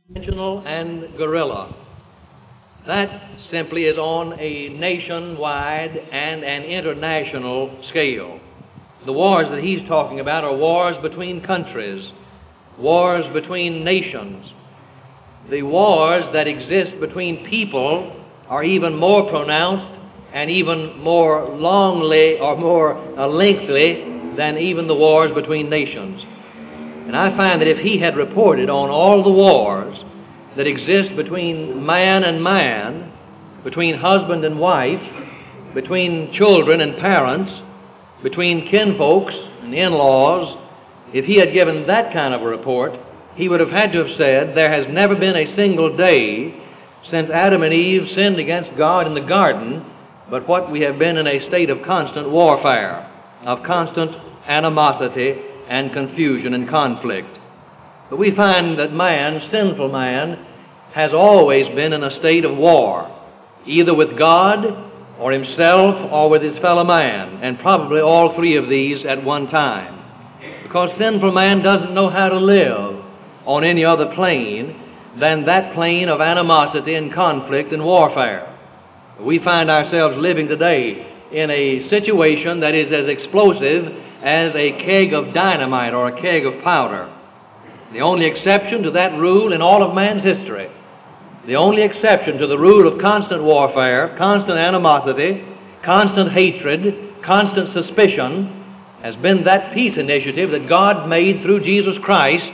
conventional and guerrilla. That simply is on a nationwide and an international scale. The wars that he's talking about are wars between countries, wars between nations. The wars that exist between people are even more pronounced and even more longly or more lengthy than even the wars between nations. And I find that if he had reported on all the wars that exist between man, between husband and wife, between children and parents, between kinfolks and in-laws, if he had given that kind of a report, he would have had to have said, there has never been a single day since Adam and Eve sinned against God in the garden, but what we have been in a state of constant warfare, of constant animosity and confusion and conflict. But we find that man, sinful man, has always been in a state of war, either with God or himself or with his fellow man, and probably all three of these at one time. Because sinful man doesn't know how to live on any other plane than that plane of animosity and conflict and warfare. We find ourselves living today in a situation that is as explosive as a keg of dynamite or a keg of powder. The only exception to that rule in all of man's history, the only exception to the rule of constant warfare, constant animosity, constant hatred, constant suspicion, has been that peace initiative that God made through Jesus Christ.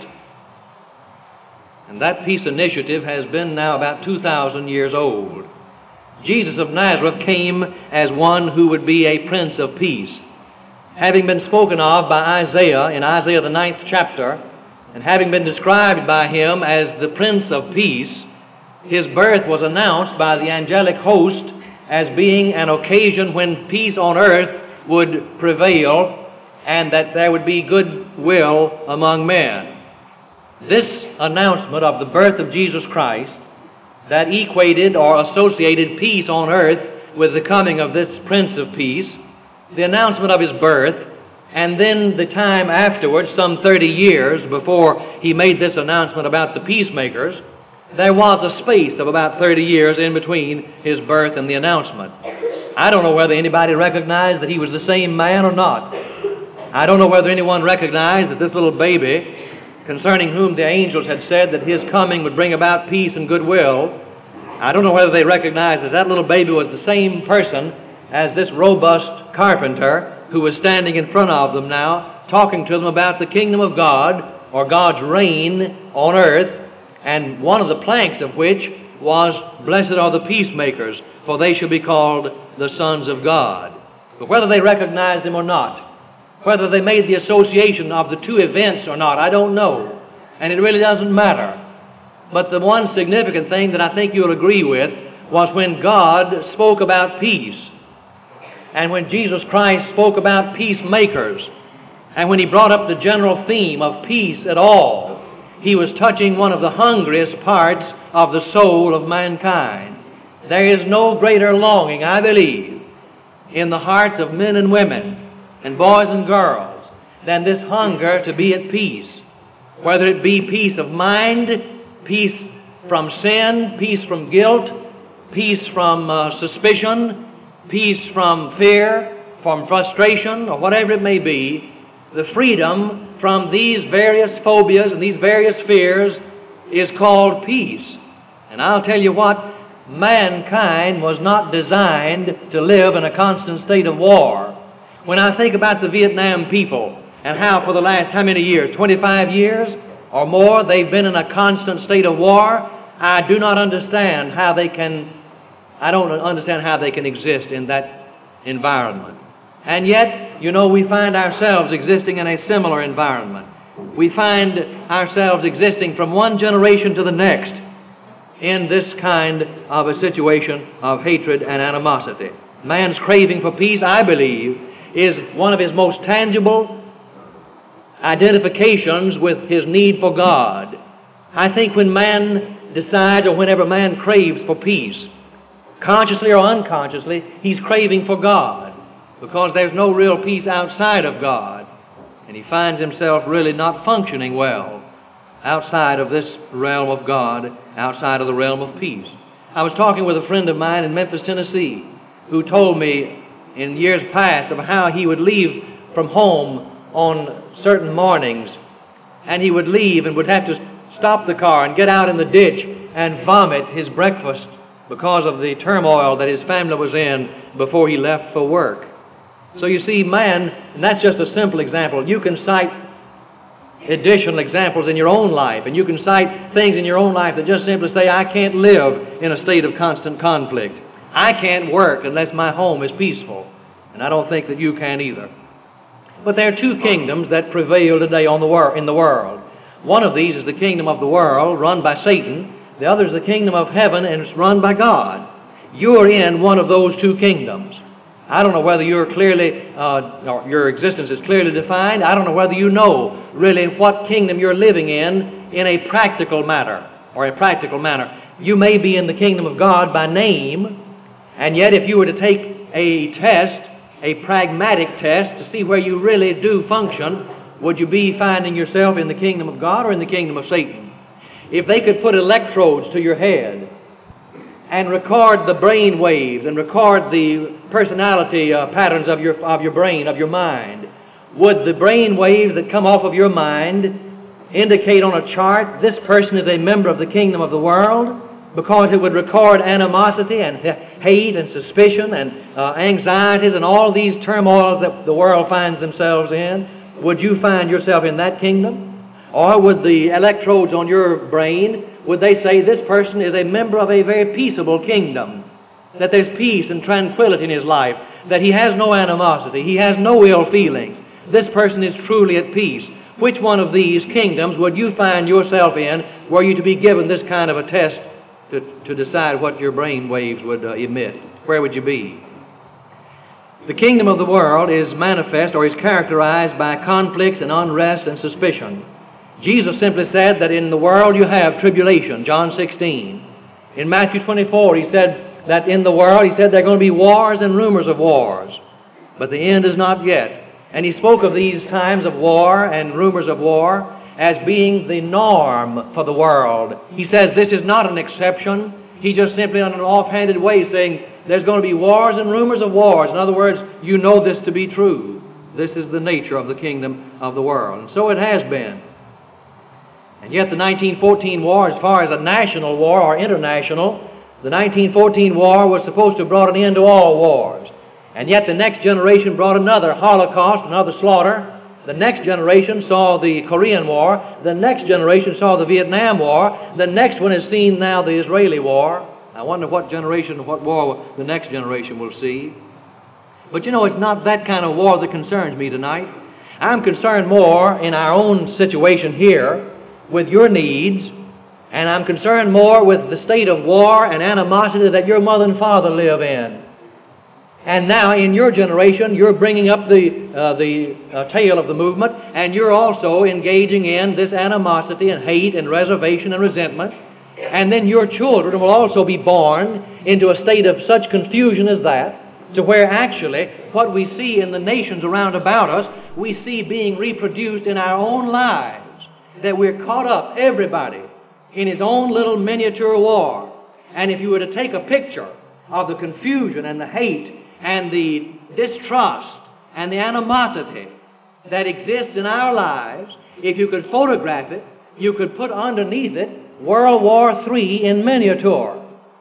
And that peace initiative has been now about 2,000 years old. Jesus of Nazareth came as one who would be a Prince of Peace. Having been spoken of by Isaiah in Isaiah the 9th chapter, and having been described by him as the Prince of Peace, his birth was announced by the angelic host as being an occasion when peace on earth would prevail and that there would be goodwill among men. This announcement of the birth of Jesus Christ that equated or associated peace on earth with the coming of this Prince of Peace, the announcement of his birth, and then the time afterwards, some 30 years before he made this announcement about the peacemakers, there was a space of about 30 years in between his birth and the announcement. I don't know whether anybody recognized that he was the same man or not. I don't know whether anyone recognized that this little baby, concerning whom the angels had said that his coming would bring about peace and goodwill, I don't know whether they recognized that that little baby was the same person as this robust carpenter who was standing in front of them now, talking to them about the kingdom of God, or God's reign on earth, and one of the planks of which was, "Blessed are the peacemakers, for they shall be called the sons of God." But whether they recognized him or not, whether they made the association of the two events or not, I don't know, and it really doesn't matter. But the one significant thing that I think you'll agree with was when God spoke about peace, and when Jesus Christ spoke about peacemakers, and when he brought up the general theme of peace at all, he was touching one of the hungriest parts of the soul of mankind. There is no greater longing, I believe, in the hearts of men and women and boys and girls than this hunger to be at peace, whether it be peace of mind, peace from sin, peace from guilt, peace from suspicion, peace from fear, from frustration, or whatever it may be. The freedom from these various phobias and these various fears is called peace. And I'll tell you what, mankind was not designed to live in a constant state of war. When I think about the Vietnam people and how for the last, how many years, 25 years or more, they've been in a constant state of war, I don't understand how they can exist in that environment. And yet, we find ourselves existing in a similar environment. We find ourselves existing from one generation to the next in this kind of a situation of hatred and animosity. Man's craving for peace, I believe, is one of his most tangible identifications with his need for God. I think when man decides, or whenever man craves for peace, consciously or unconsciously, he's craving for God, because there's no real peace outside of God, and he finds himself really not functioning well. outside of this realm of God, outside of the realm of peace. I was talking with a friend of mine in Memphis, Tennessee, who told me in years past of how he would leave from home on certain mornings, and he would leave and would have to stop the car and get out in the ditch and vomit his breakfast because of the turmoil that his family was in before he left for work. So you see, man, and that's just a simple example. You can cite additional examples in your own life, and you can cite things in your own life that just simply say, I can't live in a state of constant conflict. I can't work unless my home is peaceful. And I don't think that you can either. But there are two kingdoms that prevail today in the world. One of these is the kingdom of the world, run by Satan. The other is the kingdom of heaven, and it's run by God. You're in one of those two kingdoms. I don't know whether you're clearly, or your existence is clearly defined. I don't know whether you know really what kingdom you're living in a practical matter, or a practical manner. You may be in the kingdom of God by name, and yet if you were to take a test, a pragmatic test, to see where you really do function, would you be finding yourself in the kingdom of God or in the kingdom of Satan? If they could put electrodes to your head and record the brain waves and record the personality patterns of your brain, of your mind, would the brain waves that come off of your mind indicate on a chart this person is a member of the kingdom of the world? Because it would record animosity and hate and suspicion and anxieties and all these turmoils that the world finds themselves in. Would you find yourself in that kingdom? Or would the electrodes on your brain, would they say this person is a member of a very peaceable kingdom, that there's peace and tranquility in his life, that he has no animosity, he has no ill feelings, this person is truly at peace? Which one of these kingdoms would you find yourself in were you to be given this kind of a test to decide what your brain waves would emit? Where would you be? The kingdom of the world is manifest or is characterized by conflicts and unrest and suspicion. Jesus simply said that in the world you have tribulation, John 16. In Matthew 24, he said that in the world, he said there are going to be wars and rumors of wars, but the end is not yet. And he spoke of these times of war and rumors of war as being the norm for the world. He says this is not an exception. He just simply, in an offhanded way, saying there's going to be wars and rumors of wars. In other words, you know this to be true. This is the nature of the kingdom of the world. And so it has been. And yet the 1914 war, as far as a national war or international, the 1914 war was supposed to have brought an end to all wars. And yet the next generation brought another Holocaust, another slaughter. The next generation saw the Korean War. The next generation saw the Vietnam War. The next one has seen now the Israeli War. I wonder what generation, what war the next generation will see. But you know, it's not that kind of war that concerns me tonight. I'm concerned more in our own situation here with your needs, and I'm concerned more with the state of war and animosity that your mother and father live in. And now in your generation, you're bringing up the tail of the movement, and you're also engaging in this animosity and hate and reservation and resentment. And then your children will also be born into a state of such confusion as that, to where actually what we see in the nations around about us, we see being reproduced in our own lives. That we're caught up, everybody, in his own little miniature war. And if you were to take a picture of the confusion and the hate and the distrust and the animosity that exists in our lives, if you could photograph it, you could put underneath it World War III in miniature.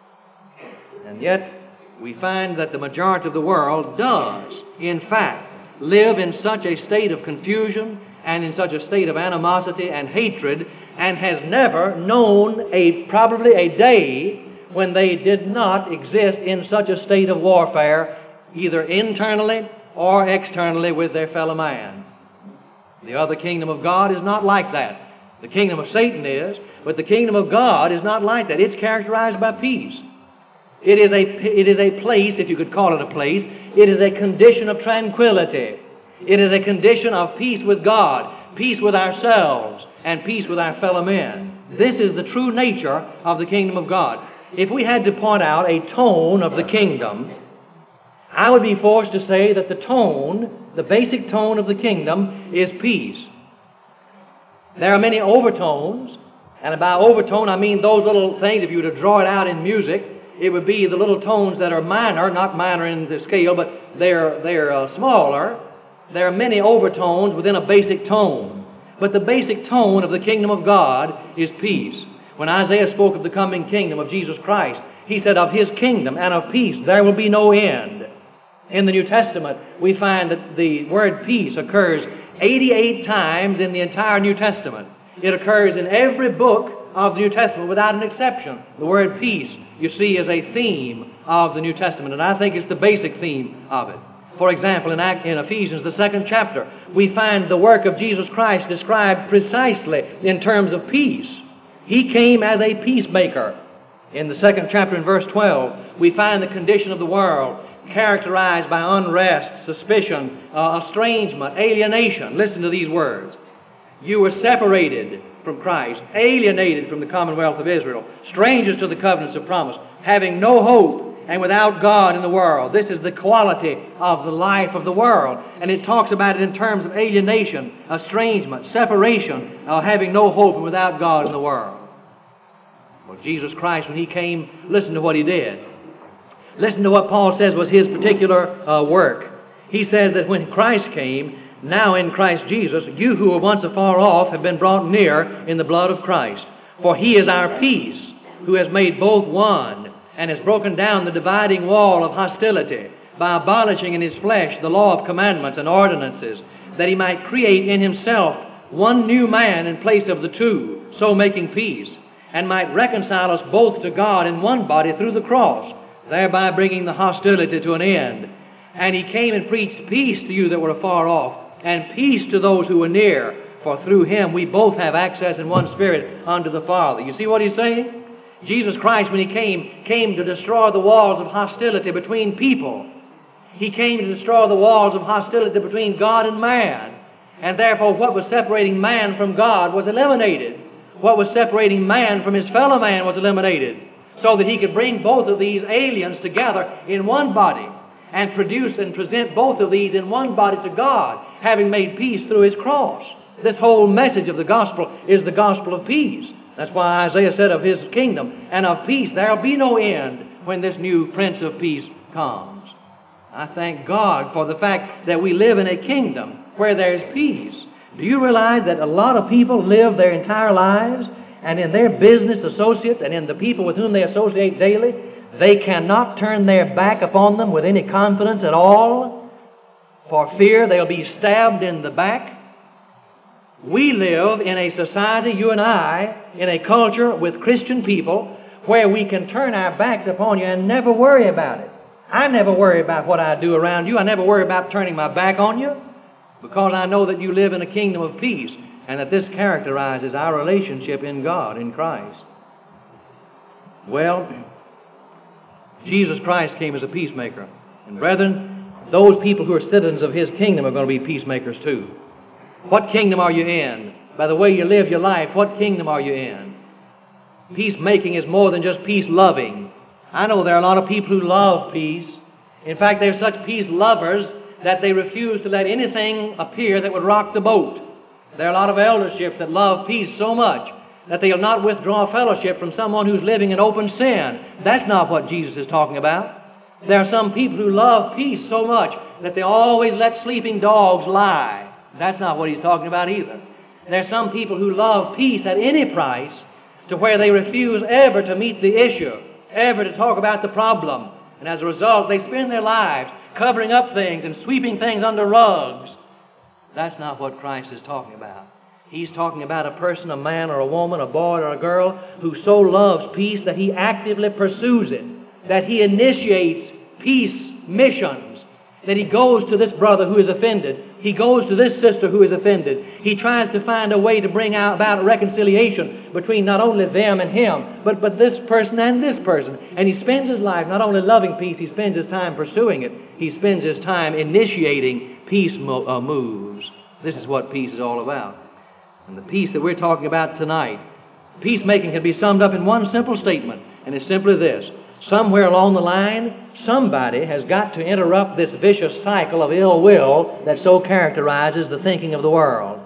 And yet, we find that the majority of the world does, in fact, live in such a state of confusion and in such a state of animosity and hatred, and has never known probably a day when they did not exist in such a state of warfare, either internally or externally with their fellow man. The other kingdom of God is not like that. The kingdom of Satan is, but the kingdom of God is not like that. It's characterized by peace. It is a place, if you could call it a place, it is a condition of tranquility. It is a condition of peace with God, peace with ourselves, and peace with our fellow men. This is the true nature of the kingdom of God. If we had to point out a tone of the kingdom, I would be forced to say that the tone, the basic tone of the kingdom, is peace. There are many overtones, and by overtone I mean those little things, if you were to draw it out in music, it would be the little tones that are minor, not minor in the scale, but they're smaller. There are many overtones within a basic tone. But the basic tone of the kingdom of God is peace. When Isaiah spoke of the coming kingdom of Jesus Christ, he said, of His kingdom and of peace there will be no end. In the New Testament, we find that the word peace occurs 88 times in the entire New Testament. It occurs in every book of the New Testament without an exception. The word peace, you see, is a theme of the New Testament, and I think it's the basic theme of it. For example, in Ephesians, the 2nd chapter, we find the work of Jesus Christ described precisely in terms of peace. He came as a peacemaker. In the 2nd chapter, in verse 12, we find the condition of the world characterized by unrest, suspicion, estrangement, alienation. Listen to these words. You were separated from Christ, alienated from the commonwealth of Israel, strangers to the covenants of promise, having no hope, and without God in the world. This is the quality of the life of the world. And it talks about it in terms of alienation, estrangement, separation, having no hope and without God in the world. Well, Jesus Christ, when He came, listen to what He did. Listen to what Paul says was His particular work. He says that when Christ came, now in Christ Jesus, you who were once afar off have been brought near in the blood of Christ. For He is our peace, who has made both one, and has broken down the dividing wall of hostility by abolishing in His flesh the law of commandments and ordinances, that He might create in Himself one new man in place of the two, so making peace, and might reconcile us both to God in one body through the cross, thereby bringing the hostility to an end. And He came and preached peace to you that were afar off, and peace to those who were near, for through Him we both have access in one Spirit unto the Father. You see what He's saying? Jesus Christ, when He came to destroy the walls of hostility between people. He came to destroy the walls of hostility between God and man. And therefore what was separating man from God was eliminated. What was separating man from his fellow man was eliminated, so that He could bring both of these aliens together in one body and produce and present both of these in one body to God, having made peace through His cross. This whole message of the gospel is the gospel of peace. That's why Isaiah said of His kingdom and of peace there will be no end when this new Prince of Peace comes. I thank God for the fact that we live in a kingdom where there is peace. Do you realize that a lot of people live their entire lives, and in their business associates and in the people with whom they associate daily, they cannot turn their back upon them with any confidence at all, for fear they'll be stabbed in the back? We live in a society, you and I, in a culture with Christian people where we can turn our backs upon you and never worry about it. I never worry about what I do around you. I never worry about turning my back on you, because I know that you live in a kingdom of peace, and that this characterizes our relationship in God, in Christ. Well, Jesus Christ came as a peacemaker. And brethren, those people who are citizens of His kingdom are going to be peacemakers too. What kingdom are you in? By the way you live your life, what kingdom are you in? Peacemaking is more than just peace loving. I know there are a lot of people who love peace. In fact, they're such peace lovers that they refuse to let anything appear that would rock the boat. There are a lot of elderships that love peace so much that they'll not withdraw fellowship from someone who's living in open sin. That's not what Jesus is talking about. There are some people who love peace so much that they always let sleeping dogs lie. That's not what He's talking about either. There are some people who love peace at any price, to where they refuse ever to meet the issue, ever to talk about the problem. And as a result, they spend their lives covering up things and sweeping things under rugs. That's not what Christ is talking about. He's talking about a person, a man or a woman, a boy or a girl, who so loves peace that he actively pursues it, that he initiates peace missions, that he goes to this brother who is offended, he goes to this sister who is offended. He tries to find a way to bring about a reconciliation between not only them and him, but this person and this person. And he spends his life not only loving peace, he spends his time pursuing it. He spends his time initiating peace moves. This is what peace is all about. And the peace that we're talking about tonight, peacemaking can be summed up in one simple statement, and it's simply this. Somewhere along the line, somebody has got to interrupt this vicious cycle of ill will that so characterizes the thinking of the world.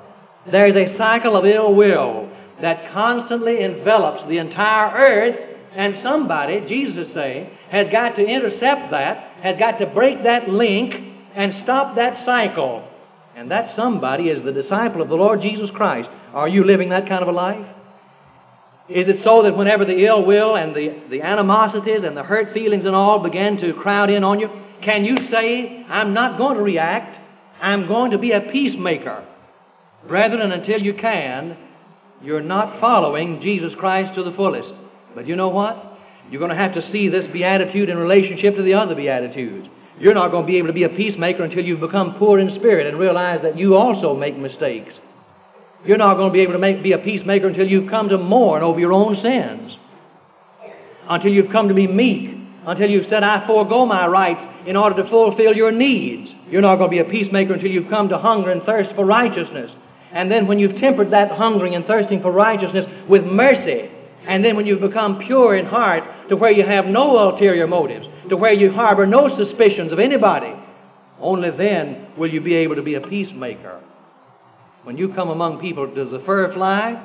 There's a cycle of ill will that constantly envelops the entire earth, and somebody, Jesus is saying, has got to intercept that, has got to break that link and stop that cycle. And that somebody is the disciple of the Lord Jesus Christ. Are you living that kind of a life? Is it so that whenever the ill will and the animosities and the hurt feelings and all begin to crowd in on you, can you say, I'm not going to react, I'm going to be a peacemaker? Brethren, until you can, you're not following Jesus Christ to the fullest. But you know what? You're going to have to see this beatitude in relationship to the other beatitudes. You're not going to be able to be a peacemaker until you've become poor in spirit and realize that you also make mistakes. You're not going to be able to be a peacemaker until you've come to mourn over your own sins, until you've come to be meek, until you've said, I forego my rights in order to fulfill your needs. You're not going to be a peacemaker until you've come to hunger and thirst for righteousness. And then when you've tempered that hungering and thirsting for righteousness with mercy, and then when you've become pure in heart to where you have no ulterior motives, to where you harbor no suspicions of anybody, only then will you be able to be a peacemaker. When you come among people, does the fur fly?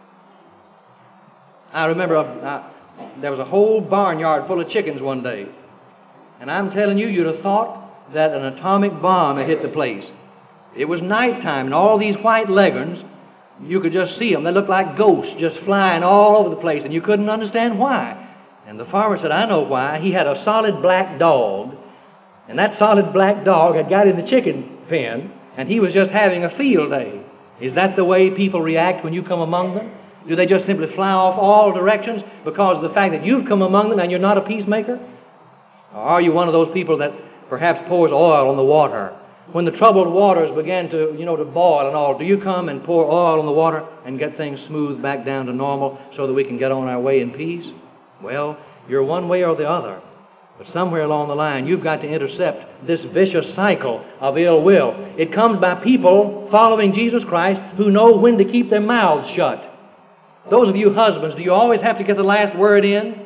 I remember there was a whole barnyard full of chickens one day. And I'm telling you, you'd have thought that an atomic bomb had hit the place. It was nighttime, and all these white leghorns, you could just see them. They looked like ghosts just flying all over the place, and you couldn't understand why. And the farmer said, I know why. He had a solid black dog, and that solid black dog had got in the chicken pen, and he was just having a field day. Is that the way people react when you come among them? Do they just simply fly off all directions because of the fact that you've come among them and you're not a peacemaker? Or are you one of those people that perhaps pours oil on the water? When the troubled waters begin to boil and all, do you come and pour oil on the water and get things smoothed back down to normal so that we can get on our way in peace? Well, you're one way or the other. But somewhere along the line, you've got to intercept this vicious cycle of ill will. It comes by people following Jesus Christ who know when to keep their mouths shut. Those of you husbands, do you always have to get the last word in?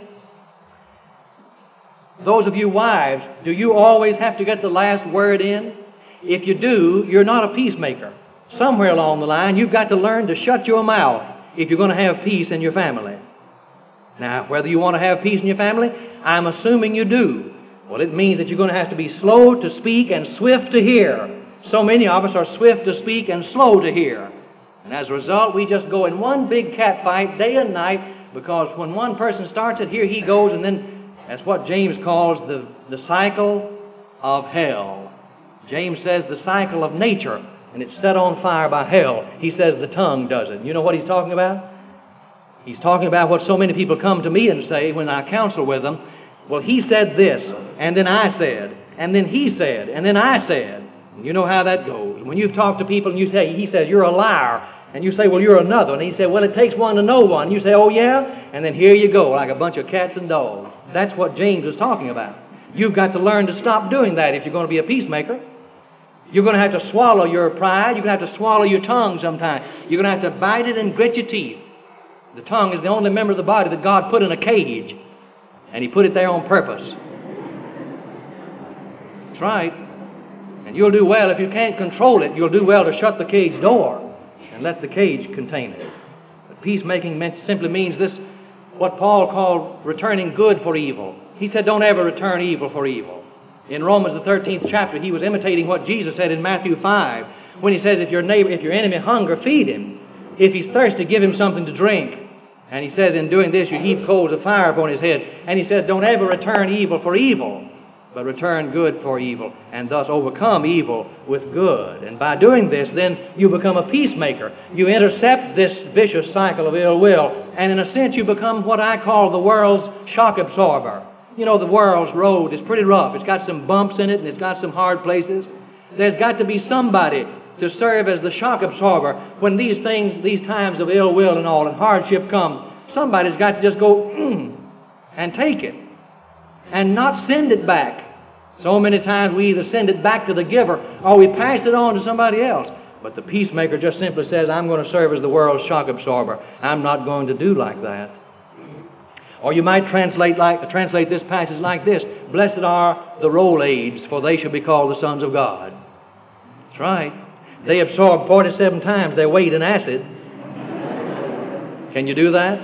Those of you wives, do you always have to get the last word in? If you do, you're not a peacemaker. Somewhere along the line, you've got to learn to shut your mouth if you're going to have peace in your family. Now, whether you want to have peace in your family, I'm assuming you do. Well, it means that you're going to have to be slow to speak and swift to hear. So many of us are swift to speak and slow to hear. And as a result, we just go in one big cat fight day and night, because when one person starts it, here he goes, and then that's what James calls the cycle of hell. James says the cycle of nature, and it's set on fire by hell. He says the tongue does it. You know what he's talking about? He's talking about what so many people come to me and say when I counsel with them. Well, he said this, and then I said, and then he said, and then I said. And you know how that goes. When you've talked to people and you say, he says, you're a liar. And you say, well, you're another. And he said, well, it takes one to know one. And you say, oh, yeah? And then here you go, like a bunch of cats and dogs. That's what James is talking about. You've got to learn to stop doing that if you're going to be a peacemaker. You're going to have to swallow your pride. You're going to have to swallow your tongue sometime. You're going to have to bite it and grit your teeth. The tongue is the only member of the body that God put in a cage, and He put it there on purpose. That's right. And you'll do well if you can't control it. You'll do well to shut the cage door and let the cage contain it. But peacemaking simply means this, what Paul called returning good for evil. He said, don't ever return evil for evil. In Romans the 13th chapter, he was imitating what Jesus said in Matthew 5, when he says, if your enemy hunger, feed him. If he's thirsty, give him something to drink. And he says, in doing this, you heap coals of fire upon his head. And he says, don't ever return evil for evil, but return good for evil, and thus overcome evil with good. And by doing this, then you become a peacemaker. You intercept this vicious cycle of ill will, and in a sense you become what I call the world's shock absorber. You know, the world's road is pretty rough. It's got some bumps in it, and it's got some hard places. There's got to be somebody to serve as the shock absorber when these times of ill will and all and hardship come. Somebody's got to just go and take it and not send it back. So many times we either send it back to the giver or we pass it on to somebody else. But the peacemaker just simply says, I'm going to serve as the world's shock absorber. I'm not going to do like that. Or you might translate this passage like this: blessed are the roll-aids, for they shall be called the sons of God. That's right. They absorb 47 times their weight in acid. Can you do that?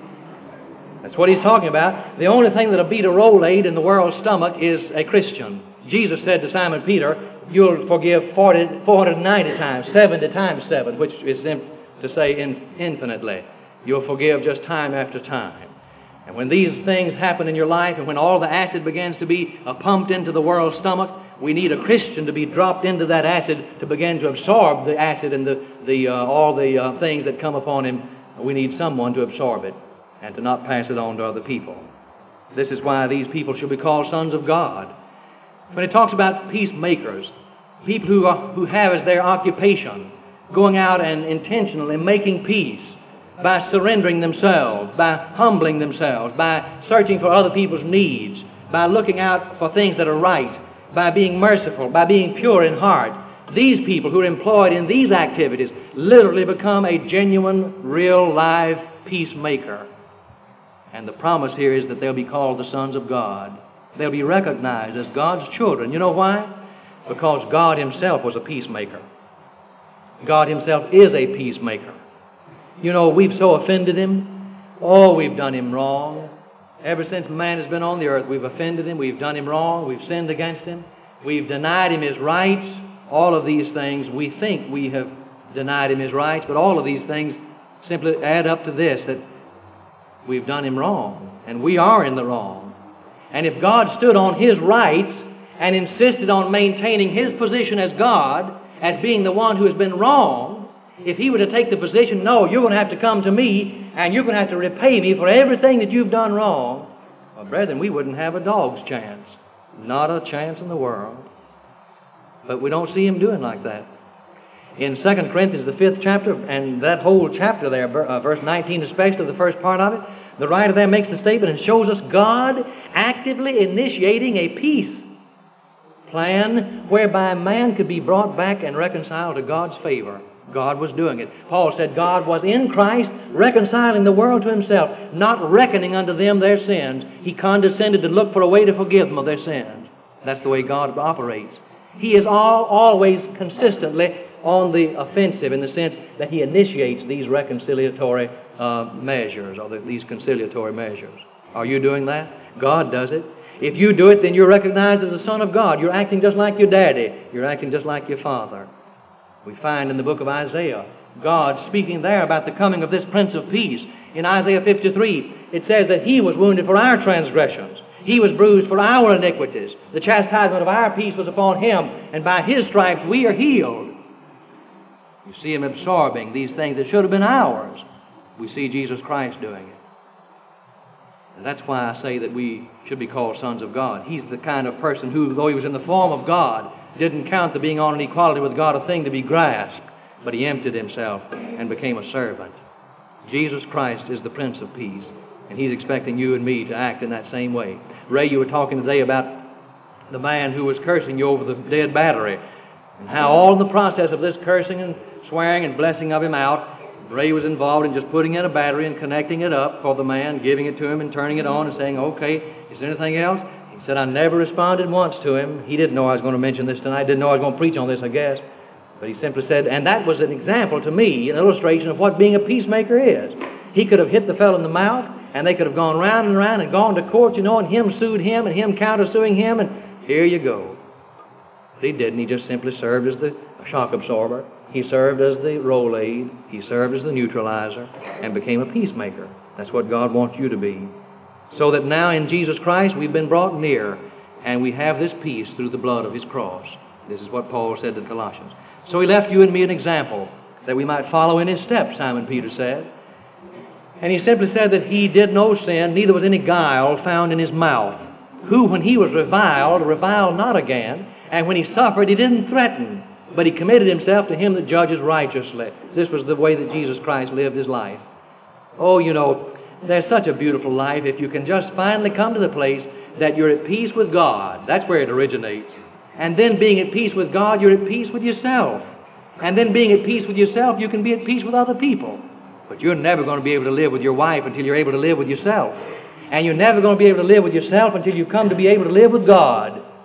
That's what he's talking about. The only thing that'll beat a Rolade in the world's stomach is a Christian. Jesus said to Simon Peter, you'll forgive 490 times, 70 times 7, which is to say infinitely. You'll forgive just time after time. And when these things happen in your life, and when all the acid begins to be pumped into the world's stomach, we need a Christian to be dropped into that acid to begin to absorb the acid and all the things that come upon him. We need someone to absorb it and to not pass it on to other people. This is why these people should be called sons of God. When it talks about peacemakers, people who have as their occupation going out and intentionally making peace by surrendering themselves, by humbling themselves, by searching for other people's needs, by looking out for things that are right, by being merciful, by being pure in heart. These people who are employed in these activities literally become a genuine, real, live peacemaker. And the promise here is that they'll be called the sons of God. They'll be recognized as God's children. You know why? Because God Himself was a peacemaker. God Himself is a peacemaker. You know, we've so offended Him. Oh, we've done Him wrong. Ever since man has been on the earth, we've offended Him, we've done Him wrong, we've sinned against Him, we've denied Him His rights. All of these things, we think we have denied Him His rights, but all of these things simply add up to this, that we've done Him wrong, and we are in the wrong. And if God stood on His rights and insisted on maintaining His position as God, as being the one who has been wrong, if He were to take the position, no, you're going to have to come to me and you're going to have to repay me for everything that you've done wrong, well, brethren, we wouldn't have a dog's chance. Not a chance in the world. But we don't see Him doing like that. In 2 Corinthians, the 5th chapter, and that whole chapter there, verse 19 especially, the first part of it, the writer there makes the statement and shows us God actively initiating a peace plan whereby man could be brought back and reconciled to God's favor. God was doing it. Paul said God was in Christ reconciling the world to Himself, not reckoning unto them their sins. He condescended to look for a way to forgive them of their sins. That's the way God operates. He is always consistently on the offensive in the sense that He initiates these reconciliatory measures, or these conciliatory measures. Are you doing that? God does it. If you do it, then you're recognized as a son of God. You're acting just like your daddy. You're acting just like your father. We find in the book of Isaiah, God speaking there about the coming of this Prince of Peace. In Isaiah 53, it says that He was wounded for our transgressions. He was bruised for our iniquities. The chastisement of our peace was upon Him, and by His stripes we are healed. You see Him absorbing these things that should have been ours. We see Jesus Christ doing it. And that's why I say that we should be called sons of God. He's the kind of person who, though He was in the form of God, didn't count the being on an equality with God a thing to be grasped, but He emptied Himself and became a servant. Jesus Christ is the Prince of Peace, and He's expecting you and me to act in that same way. Ray, you were talking today about the man who was cursing you over the dead battery, and how all in the process of this cursing and swearing and blessing of him out, Ray was involved in just putting in a battery and connecting it up for the man, giving it to him and turning it on and saying, okay, is there anything else? He said, I never responded once to him. He didn't know I was going to mention this tonight. Didn't know I was going to preach on this, I guess. But he simply said, and that was an example to me, an illustration of what being a peacemaker is. He could have hit the fellow in the mouth, and they could have gone round and round and gone to court, and him sued him, and him countersuing him, and here you go. But he didn't. He just simply served as the shock absorber. He served as the Rolade. He served as the neutralizer and became a peacemaker. That's what God wants you to be. So that now in Jesus Christ we've been brought near, and we have this peace through the blood of His cross. This is what Paul said to the Colossians. So He left you and me an example that we might follow in His steps, Simon Peter said. And he simply said that He did no sin, neither was any guile found in His mouth, who when He was reviled not again, and when He suffered, He didn't threaten, but He committed Himself to Him that judges righteously. This was the way that Jesus Christ lived His life. Oh, there's such a beautiful life if you can just finally come to the place that you're at peace with God. That's where it originates. And then being at peace with God, you're at peace with yourself. And then being at peace with yourself, you can be at peace with other people. But you're never going to be able to live with your wife until you're able to live with yourself. And you're never going to be able to live with yourself until you come to be able to live with God.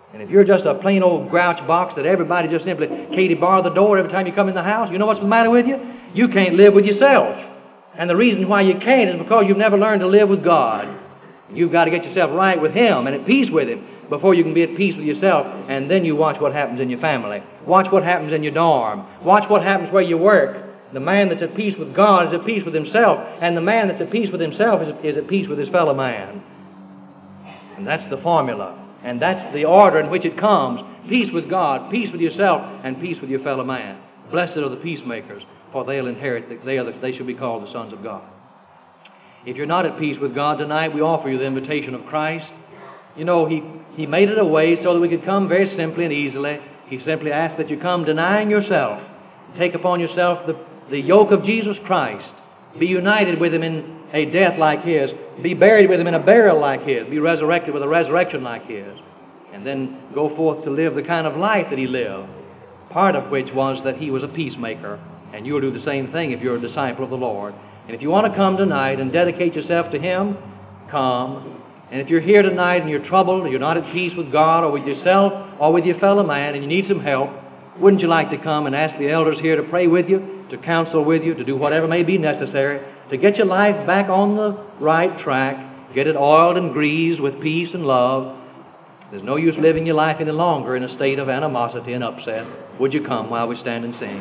And if you're just a plain old grouch box that everybody just simply, Katie, bar the door every time you come in the house, you know what's the matter with you? You can't live with yourself. And the reason why you can't is because you've never learned to live with God. You've got to get yourself right with Him and at peace with Him before you can be at peace with yourself, and then you watch what happens in your family. Watch what happens in your dorm. Watch what happens where you work. The man that's at peace with God is at peace with himself, and the man that's at peace with himself is at peace with his fellow man. And that's the formula, and that's the order in which it comes. Peace with God, peace with yourself, and peace with your fellow man. Blessed are the peacemakers, for they'll inherit, they shall be called the sons of God. If you're not at peace with God tonight, we offer you the invitation of Christ. You know, He made it a way so that we could come very simply and easily. He simply asks that you come denying yourself, take upon yourself the yoke of Jesus Christ, be united with Him in a death like His, be buried with Him in a burial like His, be resurrected with a resurrection like His, and then go forth to live the kind of life that He lived, part of which was that He was a peacemaker, and you'll do the same thing if you're a disciple of the Lord. And if you want to come tonight and dedicate yourself to Him, come. And if you're here tonight and you're troubled, or you're not at peace with God or with yourself or with your fellow man, and you need some help, wouldn't you like to come and ask the elders here to pray with you, to counsel with you, to do whatever may be necessary, to get your life back on the right track, get it oiled and greased with peace and love? There's no use living your life any longer in a state of animosity and upset. Would you come while we stand and sing?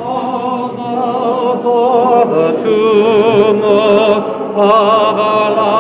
Oh, for the tomb of our life.